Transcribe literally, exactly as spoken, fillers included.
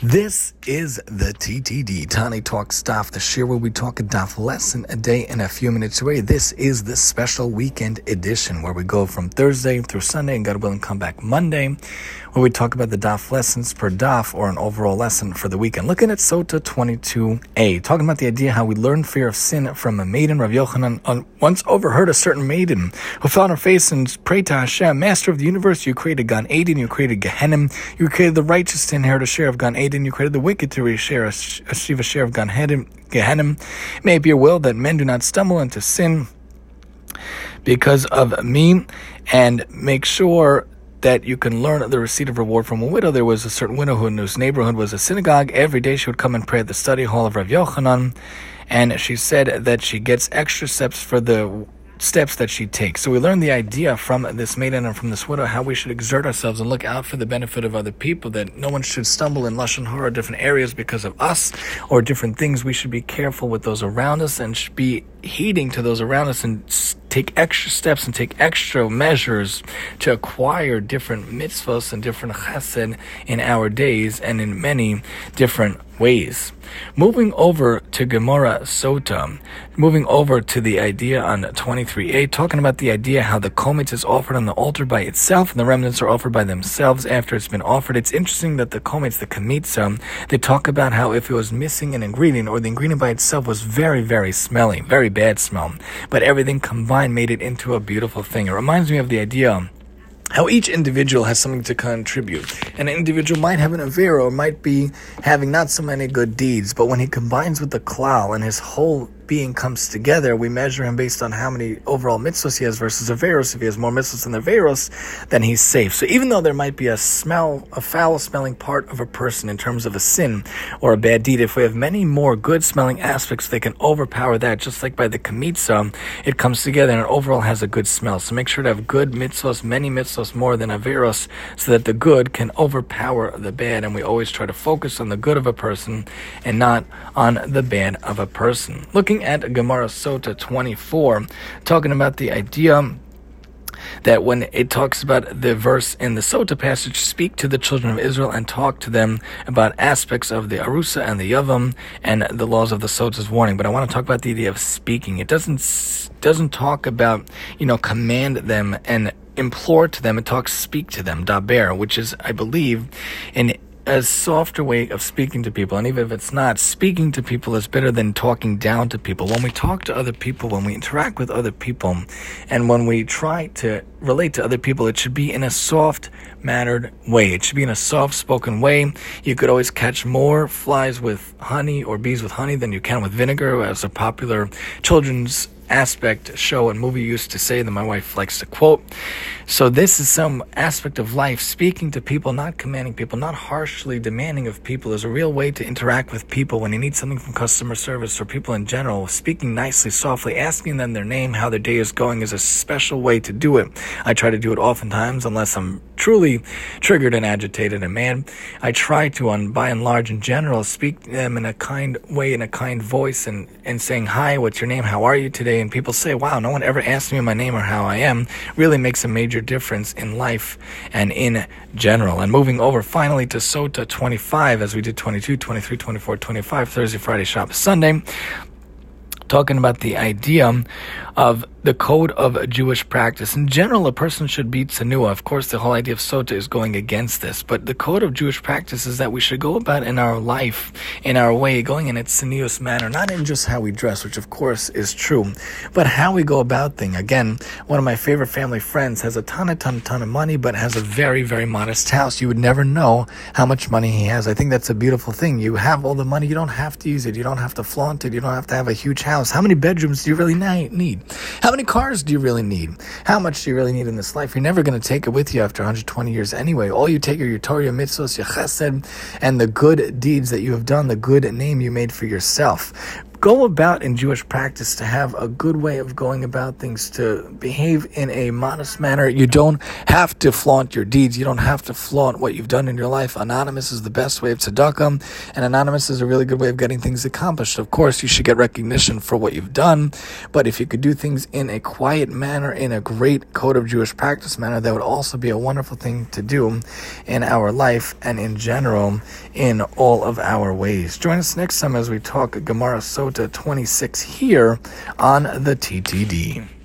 This is the T T D, Tani Talks Daf, the shir where we talk a daf lesson a day and a few minutes away. This is the special weekend edition where we go from Thursday through Sunday and God willing come back Monday, where we talk about the daf lessons per daf or an overall lesson for the weekend. Looking at Sota twenty-two a, talking about the idea how we learn fear of sin from a maiden. Rav Yochanan once overheard a certain maiden who fell on her face and prayed to Hashem, Master of the universe, you created Gan Eden, you created Gehenna, you created the righteous to inherit a share of Gan Eden, you created the wicked to share a, achieve a share of Gan Eden, Gehenna. May it be your will that men do not stumble into sin because of me, and make sure that you can learn the receipt of reward from a widow. There was a certain widow whose neighborhood was a synagogue. Every day she would come and pray at the study hall of Rav Yochanan, and she said that she gets extra steps for the steps that she takes. So we learned the idea from this maiden and from this widow how we should exert ourselves and look out for the benefit of other people, that no one should stumble in Lashon Hara, different areas because of us or different things. We should be careful with those around us and should be heeding to those around us and take extra steps and take extra measures to acquire different mitzvahs and different chesed in our days and in many different ways. Moving over to Gemara Sota, moving over to the idea on twenty-three a, talking about the idea how the kometz is offered on the altar by itself and the remnants are offered by themselves after it's been offered. It's interesting that the kometz, the kamitza, they talk about how if it was missing an ingredient or the ingredient by itself was very, very smelly, very bad smell, but everything combined made it into a beautiful thing. It reminds me of the idea how each individual has something to contribute. An individual might have an avera or might be having not so many good deeds, but when he combines with the klal and his whole being comes together, we measure him based on how many overall mitzvahs he has versus averos. If he has more mitzvahs than averos, then he's safe. So even though there might be a smell, a foul-smelling part of a person in terms of a sin or a bad deed, if we have many more good-smelling aspects, they can overpower that. Just like by the kamitza, it comes together and it overall has a good smell. So make sure to have good mitzvahs, many mitzvahs more than averos, so that the good can overpower the bad. And we always try to focus on the good of a person and not on the bad of a person. Looking at Gemara Sota twenty-four, talking about the idea that when it talks about the verse in the Sota passage, speak to the children of Israel and talk to them about aspects of the Arusa and the Yavam and the laws of the Sota's warning. But I want to talk about the idea of speaking. It doesn't doesn't talk about, you know, command them and implore to them. It talks speak to them, daber, which is, I believe, in a softer way of speaking to people. And even if it's not, speaking to people is better than talking down to people. When we talk to other people, when we interact with other people, and when we try to relate to other people, it should be in a soft-mannered way. It should be in a soft-spoken way. You could always catch more flies with honey or bees with honey than you can with vinegar, as a popular children's aspect show and movie used to say that my wife likes to quote. So this is some aspect of life. Speaking to people, not commanding people, not harshly demanding of people, is a real way to interact with people when you need something from customer service or people in general. Speaking nicely, softly, asking them their name, how their day is going, is a special way to do it. I try to do it oftentimes, unless I'm truly triggered and agitated and mad. I try to, on by and large in general, speak to them in a kind way, in a kind voice, and, and saying, hi, what's your name, how are you today? And people say, wow, no one ever asked me my name or how I am, really makes a major difference in life and in general. And moving over finally to Sota twenty-five, as we did twenty-two, twenty-three, twenty-four, twenty-five, Thursday, Friday, Shabbos, Sunday, talking about the idea of the code of Jewish practice. In general, a person should be tsanua. Of course, the whole idea of Sota is going against this, but the code of Jewish practice is that we should go about in our life, in our way, going in a tzanius manner, not in just how we dress, which of course is true, but how we go about things. Again, one of my favorite family friends has a ton, a ton, ton of money, but has a very, very modest house. You would never know how much money he has. I think that's a beautiful thing. You have all the money. You don't have to use it. You don't have to flaunt it. You don't have to have a huge house. How many bedrooms do you really need? How many cars do you really need? How much do you really need in this life? You're never going to take it with you after one hundred twenty years anyway. All you take are your Torah, your mitzvos, your chesed, and the good deeds that you have done, the good name you made for yourself. go about in Jewish practice to have a good way of going about things, to behave in a modest manner. You don't have to flaunt your deeds. You don't have to flaunt what you've done in your life. Anonymous is the best way of tzedakah, and anonymous is a really good way of getting things accomplished. Of course, you should get recognition for what you've done, but if you could do things in a quiet manner, in a great code of Jewish practice manner, that would also be a wonderful thing to do in our life and in general in all of our ways. Join us next time as we talk Gemara Sota twenty-six here on the T T D.